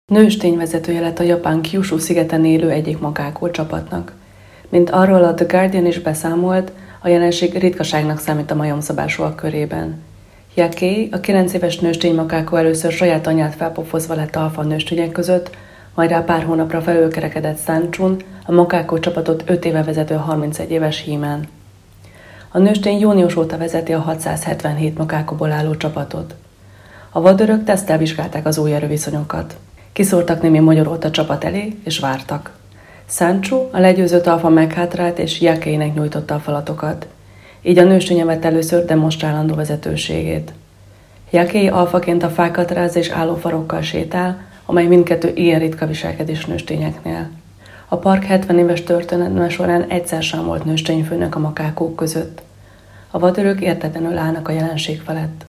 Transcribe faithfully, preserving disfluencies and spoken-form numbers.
Nőstény vezetője lett a japán Kyushu szigeten élő egyik makákó csapatnak. Mint arról a The Guardian is beszámolt, a jelenség ritkaságnak számít a majomszabásúak körében. Yakei, a kilenc éves nőstény makákó először saját anyját felpofozva lett alfa nőstények között, majd rá pár hónapra felülkerekedett Sanchun, a makákó csapatot öt éve vezető harmincegy éves hímen. A nőstény június óta vezeti a hatszázhetvenhét makákóból álló csapatot. A vadőrök teszttel vizsgálták az új erőviszonyokat. Kiszórtak némi mogyorót a csapat elé, és vártak. Sanchu, a legyőzött alfa meghátrált, és Yakeinek nyújtotta a falatokat. Így a nősténye vett először demonstrálandó vezetőségét. Yakei alfaként a fákat ráz és állófarokkal sétál, amely mindkettő ilyen ritka viselkedés nőstényeknél. A park hetven éves történelme során egyszer sem volt nőstényfőnök a makákók között. A vadőrök értetlenül állnak a jelenség felett.